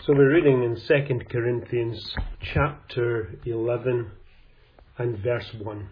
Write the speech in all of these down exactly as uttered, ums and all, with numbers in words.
So we're reading in Second Corinthians chapter eleven and verse one.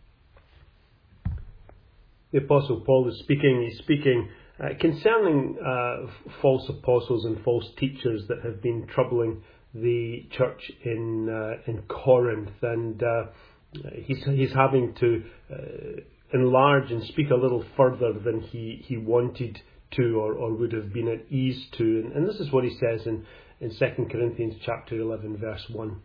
The Apostle Paul is speaking, he's speaking uh, concerning uh, false apostles and false teachers that have been troubling the church in uh, in Corinth, and uh, he's, he's having to uh, enlarge and speak a little further than he, he wanted to or, or would have been at ease to. And, and this is what he says in, in Second Corinthians chapter eleven verse one.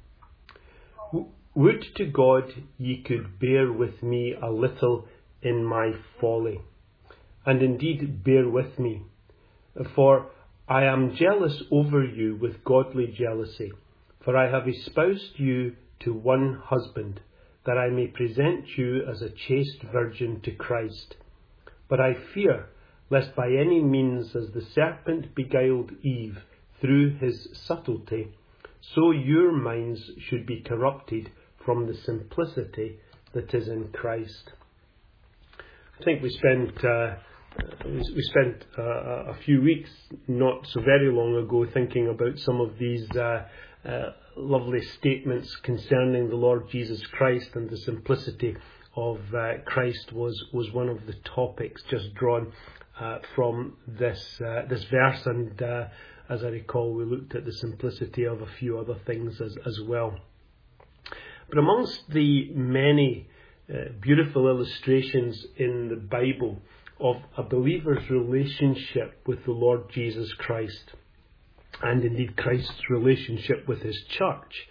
Would to God ye could bear with me a little in my folly, and indeed bear with me, for I am jealous over you with godly jealousy, for I have espoused you to one husband, that I may present you as a chaste virgin to Christ. But I fear lest by any means, as the serpent beguiled Eve through his subtlety, so your minds should be corrupted from the simplicity that is in Christ. I think we spent uh, we spent uh, a few weeks not so very long ago thinking about some of these uh, uh, lovely statements concerning the Lord Jesus Christ, and the simplicity of uh, Christ was was one of the topics just drawn uh, from this uh, this verse, and uh, as I recall, we looked at the simplicity of a few other things as as well. But amongst the many uh, beautiful illustrations in the Bible of a believer's relationship with the Lord Jesus Christ, and indeed Christ's relationship with his church,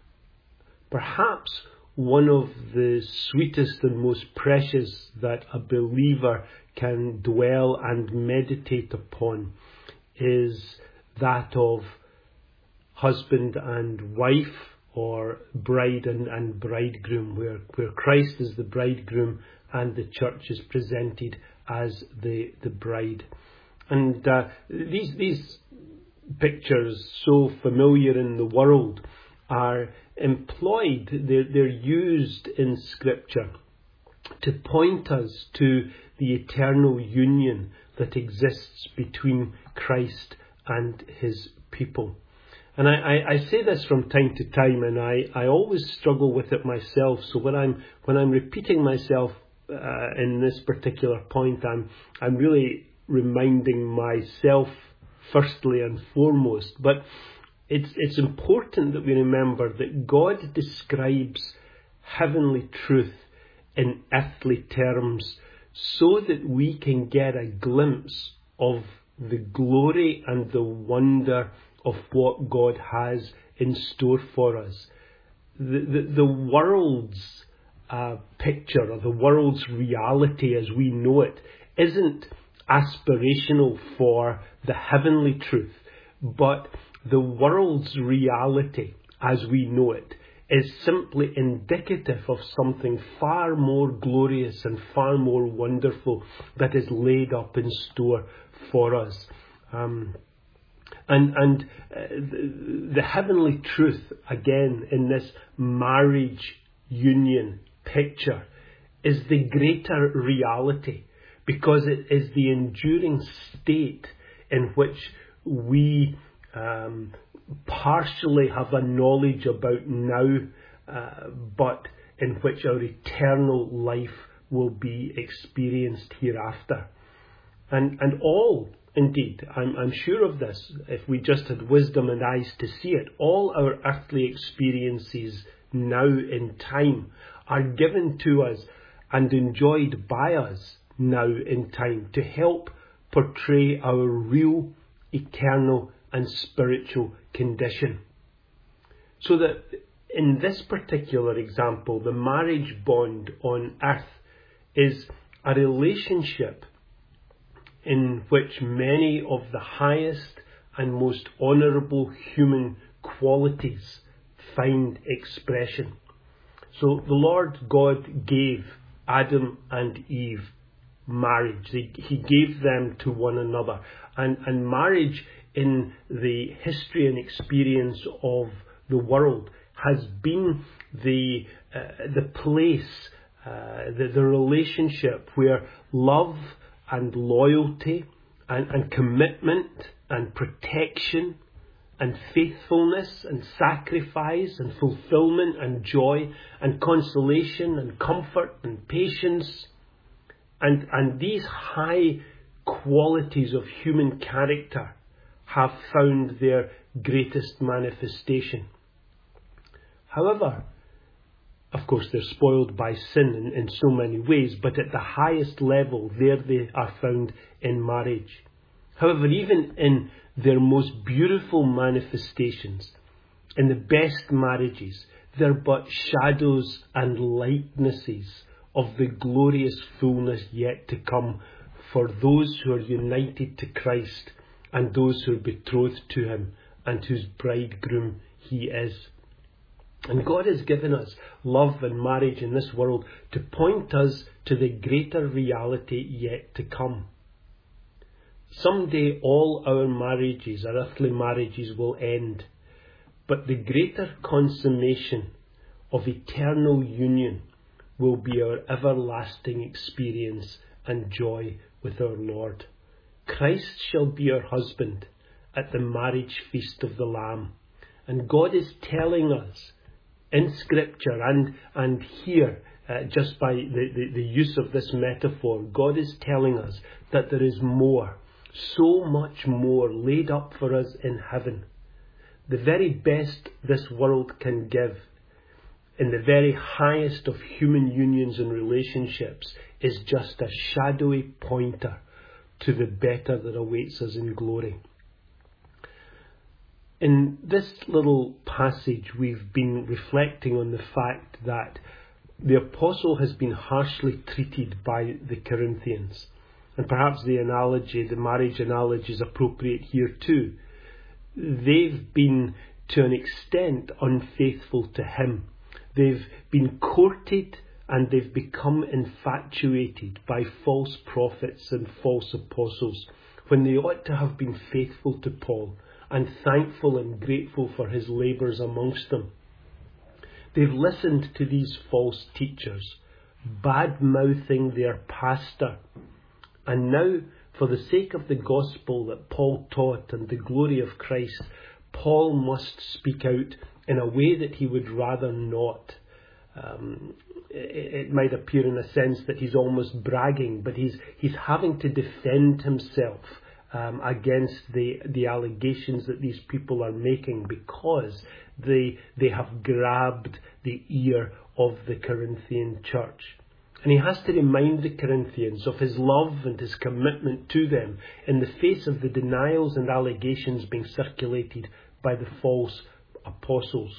perhaps one of the sweetest and most precious that a believer can dwell and meditate upon is that of husband and wife, or bride and, and bridegroom, where, where Christ is the bridegroom and the church is presented as the the bride. And uh, these these pictures, so familiar in the world, are employed, they're, they're used in Scripture to point us to the eternal union that exists between Christ and his people. And I, I, I say this from time to time, and I, I always struggle with it myself. So when I'm when I'm repeating myself uh, in this particular point, I'm I'm really reminding myself firstly and foremost. But it's it's important that we remember that God describes heavenly truth in earthly terms, so that we can get a glimpse of the glory and the wonder of what God has in store for us. The, the, the world's uh, picture, or the world's reality as we know it, isn't aspirational for the heavenly truth, but the world's reality as we know it is simply indicative of something far more glorious and far more wonderful that is laid up in store for us. Um, And, and uh, the, the heavenly truth, again, in this marriage union picture, is the greater reality, because it is the enduring state in which we um, partially have a knowledge about now, uh, but in which our eternal life will be experienced hereafter. And, and all Indeed, I'm, I'm sure of this, if we just had wisdom and eyes to see it, all our earthly experiences now in time are given to us and enjoyed by us now in time to help portray our real, eternal and spiritual condition. So that in this particular example, the marriage bond on earth is a relationship in which many of the highest and most honourable human qualities find expression. So the Lord God gave Adam and Eve marriage. He, he gave them to one another. And, and marriage in the history and experience of the world has been the, uh, the place, uh, the, the relationship where love and loyalty and, and commitment and protection and faithfulness and sacrifice and fulfillment and joy and consolation and comfort and patience. And, and these high qualities of human character have found their greatest manifestation. However, of course, they're spoiled by sin in, in so many ways, but at the highest level, there they are found in marriage. However, even in their most beautiful manifestations, in the best marriages, they're but shadows and likenesses of the glorious fullness yet to come for those who are united to Christ and those who are betrothed to Him and whose bridegroom He is. And God has given us love and marriage in this world to point us to the greater reality yet to come. Someday all our marriages, our earthly marriages, will end, but the greater consummation of eternal union will be our everlasting experience and joy with our Lord. Christ shall be our husband at the marriage feast of the Lamb. And God is telling us in Scripture and, and here, uh, just by the, the, the use of this metaphor, God is telling us that there is more, so much more laid up for us in heaven. The very best this world can give, in the very highest of human unions and relationships, is just a shadowy pointer to the better that awaits us in glory. In this little passage, we've been reflecting on the fact that the apostle has been harshly treated by the Corinthians. And perhaps the analogy, the marriage analogy, is appropriate here too. They've been, to an extent, unfaithful to him. They've been courted and they've become infatuated by false prophets and false apostles, when they ought to have been faithful to Paul and thankful and grateful for his labours amongst them. They've listened to these false teachers, bad-mouthing their pastor. And now, for the sake of the gospel that Paul taught and the glory of Christ, Paul must speak out in a way that he would rather not. Um, it, it might appear in a sense that he's almost bragging, but he's he's having to defend himself um, against the the allegations that these people are making, because they they have grabbed the ear of the Corinthian church. And he has to remind the Corinthians of his love and his commitment to them in the face of the denials and allegations being circulated by the false apostles.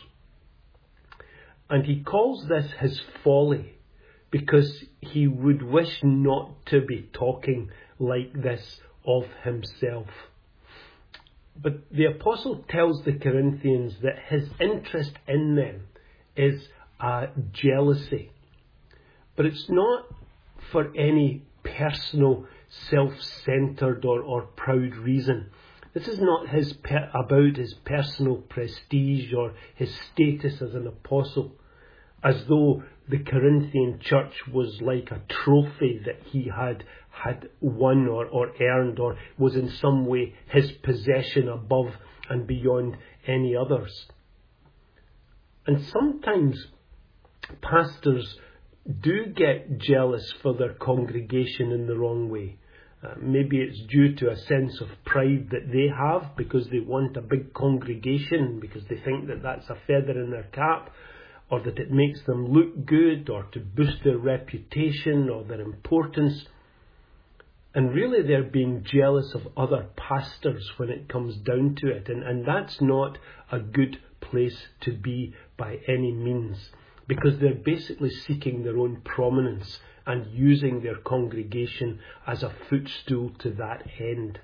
And he calls this his folly, because he would wish not to be talking like this of himself. But the apostle tells the Corinthians that his interest in them is a jealousy. But it's not for any personal, self-centred or, or proud reason. This is not his per- about his personal prestige or his status as an apostle, as though the Corinthian church was like a trophy that he had had won or, or earned, or was in some way his possession above and beyond any others. And sometimes pastors do get jealous for their congregation in the wrong way. Uh, maybe it's due to a sense of pride that they have because they want a big congregation, because they think that that's a feather in their cap, or that it makes them look good, or to boost their reputation or their importance. And really they're being jealous of other pastors when it comes down to it. And, and that's not a good place to be by any means, because they're basically seeking their own prominence and using their congregation as a footstool to that end.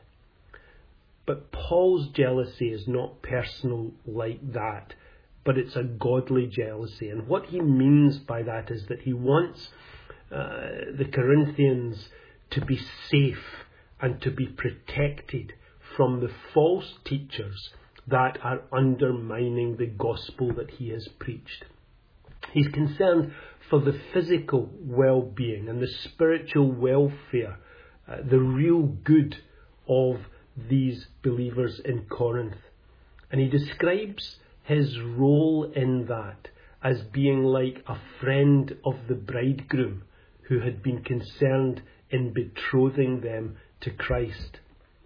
But Paul's jealousy is not personal like that, but it's a godly jealousy. And what he means by that is that he wants uh, the Corinthians to be safe and to be protected from the false teachers that are undermining the gospel that he has preached. He's concerned for the physical well-being and the spiritual welfare, uh, the real good of these believers in Corinth. And he describes his role in that as being like a friend of the bridegroom who had been concerned in betrothing them to Christ.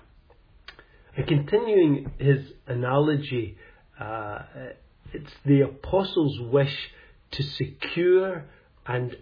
And continuing his analogy, uh, it's the apostle's wish to secure and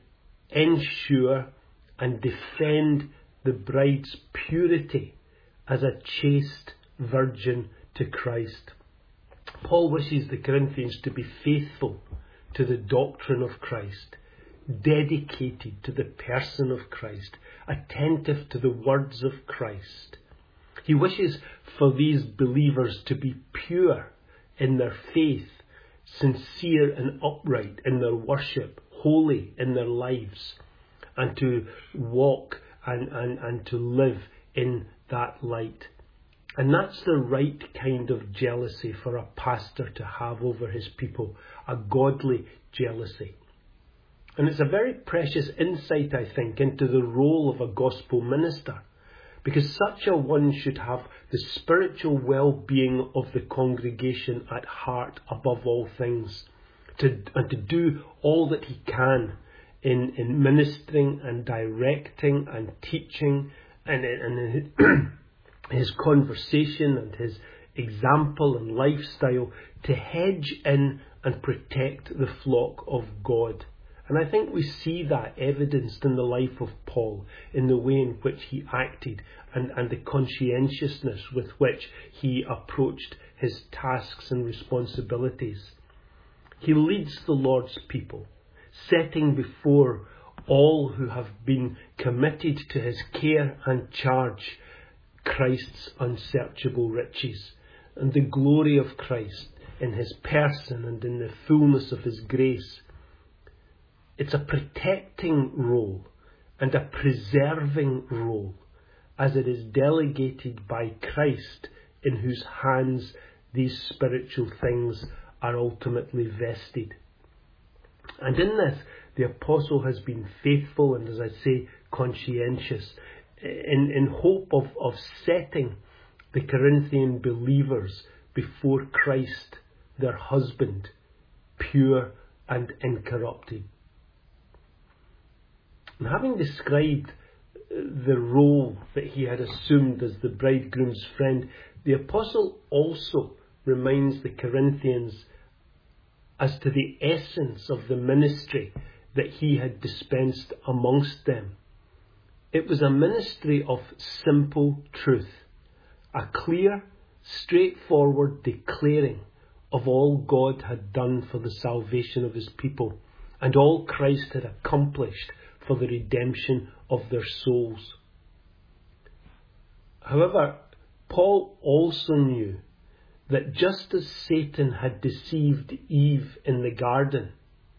ensure and defend the bride's purity as a chaste virgin to Christ. Paul wishes the Corinthians to be faithful to the doctrine of Christ, dedicated to the person of Christ, attentive to the words of Christ. He wishes for these believers to be pure in their faith, sincere and upright in their worship, holy in their lives, and to walk and, and, and to live in that light. And that's the right kind of jealousy for a pastor to have over his people, a godly jealousy. And it's a very precious insight, I think, into the role of a gospel minister, because such a one should have the spiritual well-being of the congregation at heart above all things, to, and to do all that he can in, in ministering and directing and teaching and, and in his conversation and his example and lifestyle to hedge in and protect the flock of God. And I think we see that evidenced in the life of Paul, in the way in which he acted and, and the conscientiousness with which he approached his tasks and responsibilities. He leads the Lord's people, setting before all who have been committed to his care and charge Christ's unsearchable riches and the glory of Christ in his person and in the fullness of his grace. It's a protecting role and a preserving role, as it is delegated by Christ, in whose hands these spiritual things are ultimately vested. And in this, the apostle has been faithful and, as I say, conscientious, in, in hope of, of setting the Corinthian believers before Christ, their husband, pure and incorrupted. And having described the role that he had assumed as the bridegroom's friend, the apostle also reminds the Corinthians as to the essence of the ministry that he had dispensed amongst them. It was a ministry of simple truth, a clear, straightforward declaring of all God had done for the salvation of his people and all Christ had accomplished for the redemption of their souls. However, Paul also knew that just as Satan had deceived Eve in the garden,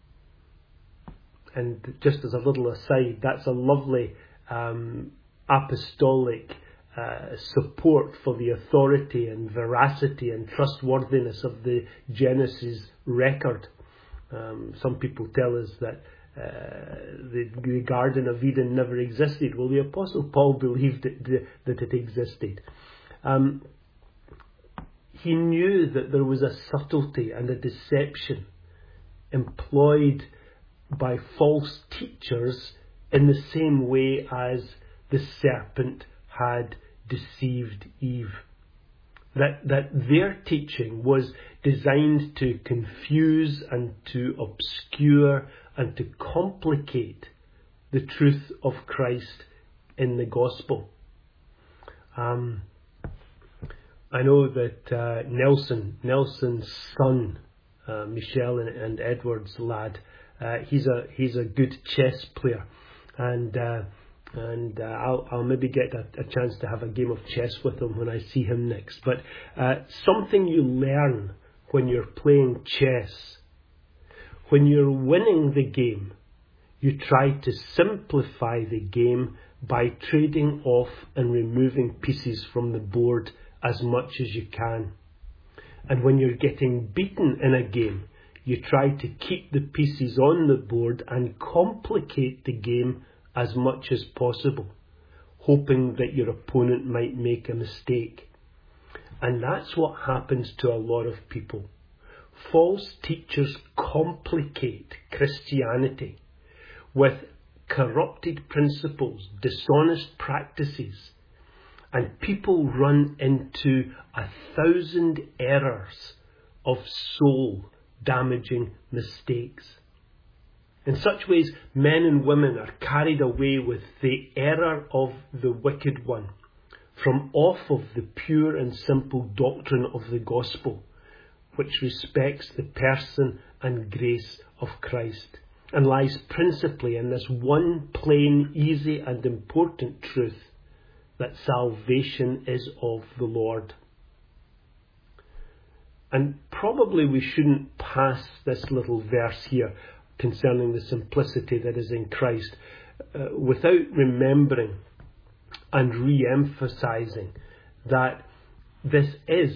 and just as a little aside, that's a lovely um, apostolic uh, support for the authority and veracity and trustworthiness of the Genesis record. Um, some people tell us that uh, the, the Garden of Eden never existed. Well, the Apostle Paul believed that, that it existed. Um, he knew that there was a subtlety and a deception employed by false teachers in the same way as the serpent had deceived Eve. That, that their teaching was designed to confuse and to obscure and to complicate the truth of Christ in the gospel. Um, I know that uh, Nelson, Nelson's son, uh, Michelle and, and Edward's lad, uh, he's a he's a good chess player, and uh, and uh, I'll I'll maybe get a, a chance to have a game of chess with him when I see him next. But uh, something you learn when you're playing chess, when you're winning the game, you try to simplify the game by trading off and removing pieces from the board as much as you can. And when you're getting beaten in a game, you try to keep the pieces on the board and complicate the game as much as possible, hoping that your opponent might make a mistake. And that's what happens to a lot of people. False teachers complicate Christianity with corrupted principles, dishonest practices, and people run into a thousand errors of soul-damaging mistakes. In such ways, men and women are carried away with the error of the wicked one, from off of the pure and simple doctrine of the gospel, which respects the person and grace of Christ, and lies principally in this one plain, easy and important truth, that salvation is of the Lord. And probably we shouldn't pass this little verse here concerning the simplicity that is in Christ uh, without remembering and re-emphasizing that this is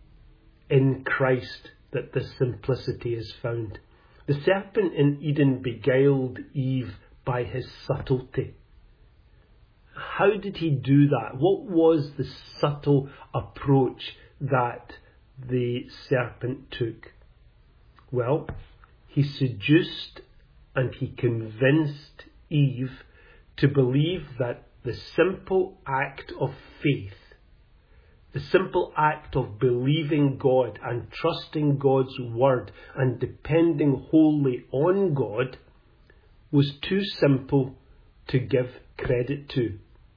in Christ that the simplicity is found. The serpent in Eden beguiled Eve by his subtlety. How did he do that? What was the subtle approach that the serpent took? Well, he seduced and he convinced Eve to believe that the simple act of faith, the simple act of believing God and trusting God's word and depending wholly on God, was too simple to give credit to.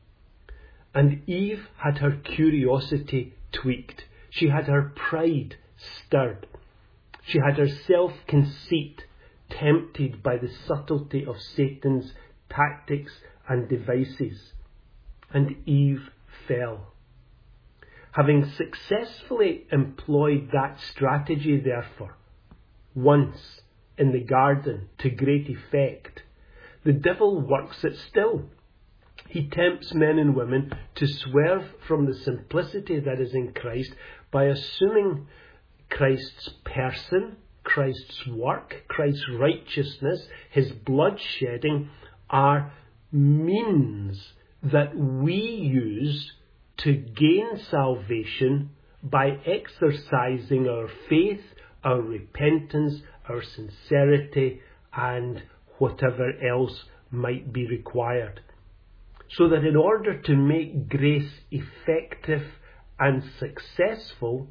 And Eve had her curiosity tweaked. She had her pride stirred. She had her self-conceit tempted by the subtlety of Satan's tactics and devices. And Eve fell. Having successfully employed that strategy, therefore, once in the garden to great effect, the devil works it still. He tempts men and women to swerve from the simplicity that is in Christ by assuming Christ's person, Christ's work, Christ's righteousness, his blood shedding are means that we use to gain salvation by exercising our faith, our repentance, our sincerity, and whatever else might be required. So that in order to make grace effective and successful,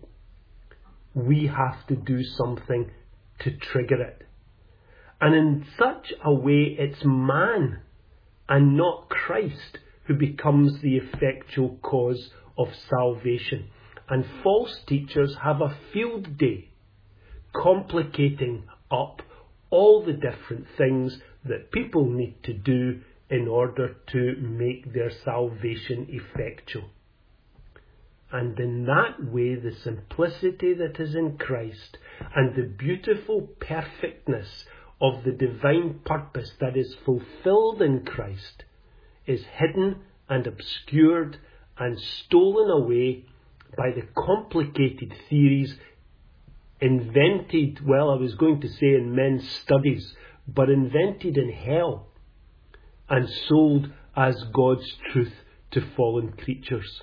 we have to do something to trigger it. And in such a way, it's man and not Christ who becomes the effectual cause of salvation. And false teachers have a field day complicating up all the different things that people need to do in order to make their salvation effectual. And in that way, the simplicity that is in Christ and the beautiful perfectness of the divine purpose that is fulfilled in Christ is hidden and obscured and stolen away by the complicated theories invented, well, I was going to say in men's studies, but invented in hell and sold as God's truth to fallen creatures.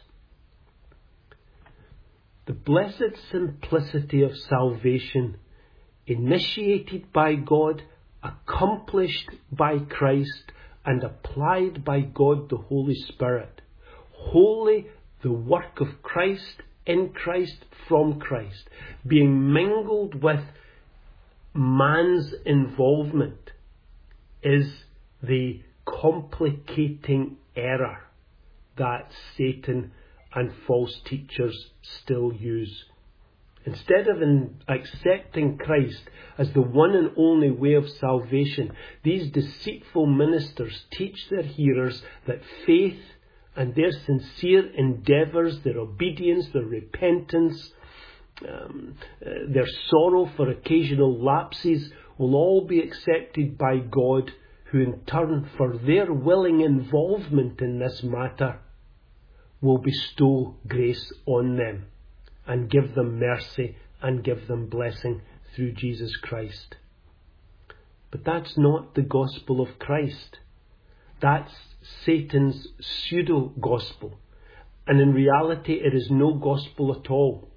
The blessed simplicity of salvation, initiated by God, accomplished by Christ, and applied by God the Holy Spirit. Wholly the work of Christ, in Christ, from Christ, being mingled with man's involvement, is the complicating error that Satan and false teachers still use. Instead of in accepting Christ as the one and only way of salvation, these deceitful ministers teach their hearers that faith and their sincere endeavours, their obedience, their repentance, um, uh, their sorrow for occasional lapses will all be accepted by God, who in turn, for their willing involvement in this matter, will bestow grace on them and give them mercy and give them blessing through Jesus Christ. But that's not the gospel of Christ. That's Satan's pseudo-gospel. And in reality, it is no gospel at all.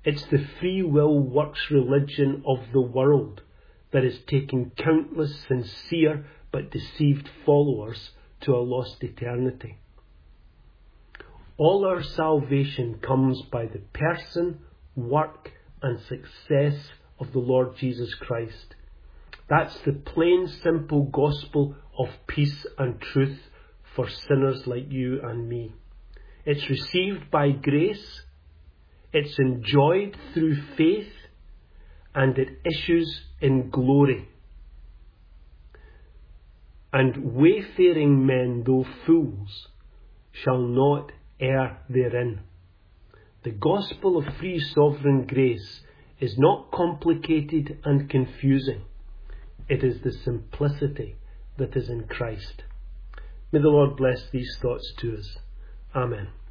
It's the free will works religion of the world that is taking countless sincere but deceived followers to a lost eternity. All our salvation comes by the person, work and success of the Lord Jesus Christ. That's the plain, simple gospel of peace and truth for sinners like you and me. It's received by grace, it's enjoyed through faith, and it issues in glory. And wayfaring men, though fools, shall not err therein. The gospel of free sovereign grace is not complicated and confusing. It is the simplicity that is in Christ. May the Lord bless these thoughts to us. Amen.